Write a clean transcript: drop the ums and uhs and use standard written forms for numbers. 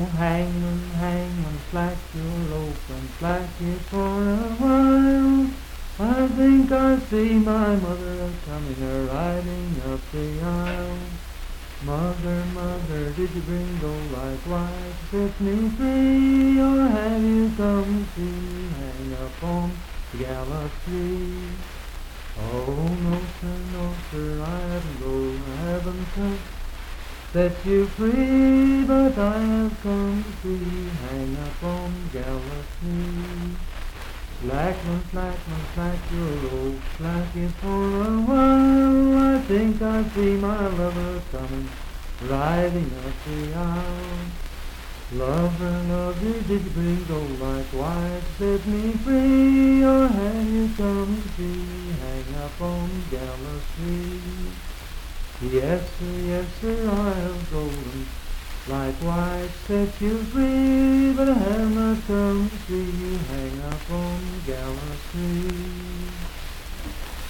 hangman, hangman, slack your rope and slack it for a while. I think I see my mother coming a-riding up the aisle. Mother, mother, did you bring gold like white to set me free? Or have you come to see me hang up on the gallows tree? Oh, no, sir, I haven't gold, I haven't come set you free, but I have come to see you hang up on the gallows tree. Slackman, slackman, slack your rope, slack it for a while. I think I see my lover coming, riding up the aisle. Lover, lover, did you bring gold like white to set me free? Or have you come to see me hang up on the gallows tree? Yes, sir, I have golden like white set you free, but I have not come to see you hang up on the gallows tree.